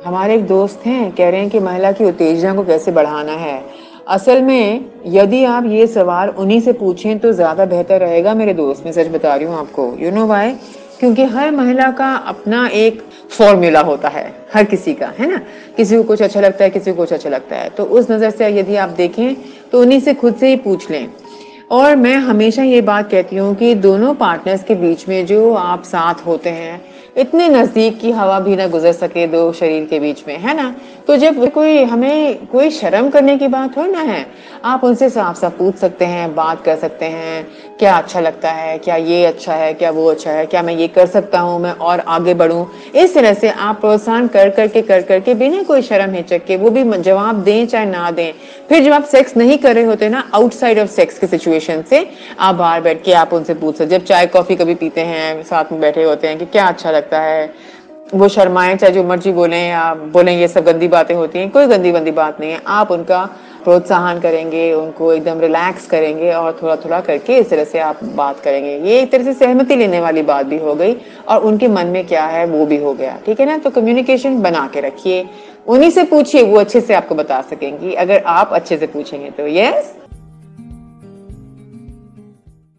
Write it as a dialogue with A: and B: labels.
A: हमारे एक दोस्त हैं, कह रहे हैं कि महिला की उत्तेजना को कैसे बढ़ाना है। असल में यदि आप ये सवाल उन्हीं से पूछें तो ज़्यादा बेहतर रहेगा मेरे दोस्त, मैं सच बता रही हूँ आपको। You know why? क्योंकि हर महिला का अपना एक फॉर्मूला होता है, हर किसी का, है ना? किसी को कुछ अच्छा लगता है, किसी को कुछ अच्छा लगता है। तो उस नज़र से यदि आप देखें तो उन्हीं से खुद से ही पूछ लें। और मैं हमेशा ये बात कहती हूँ कि दोनों पार्टनर्स के बीच में जो आप साथ होते हैं, इतने नज़दीक की हवा भी ना गुजर सके दो शरीर के बीच में, है ना? तो जब कोई हमें कोई शर्म करने की बात हो ना है, आप उनसे साफ-साफ पूछ सकते हैं, बात कर सकते हैं, क्या अच्छा लगता है, क्या ये अच्छा है, क्या वो अच्छा है, क्या मैं ये कर सकता हूँ मैं और आगे बढ़ूँ? इस तरह से आप प्रोत्साहन कर के बिना कोई शर्म हिचक के वो भी जवाब दें चाहे ना दें। फिर जब आप सेक्स नहीं कर रहे होते ना, आउटसाइड ऑफ सेक्स की सिचुएशन से आप बाहर बैठ के आप उनसे पूछ सकते, जब चाय कॉफी कभी पीते हैं साथ में बैठे होते हैं कि क्या अच्छा लगता है, वो शर्माएं चाहे जो मर्जी बोलें या बोलें ये सब गंदी बातें होती हैं, कोई गंदी बंदी बात नहीं है। आप उनका प्रोत्साहन करेंगे, उनको एकदम रिलैक्स करेंगे और थोड़ा थोड़ा करके इस तरह से आप बात करेंगे। ये एक तरह से सहमति लेने वाली बात भी हो गई और उनके मन में क्या है वो भी हो गया, ठीक है ना? तो कम्युनिकेशन बना के रखिए, उन्हीं से पूछिए, वो अच्छे से आपको बता सकेंगी अगर आप अच्छे से पूछेंगे तो। यस।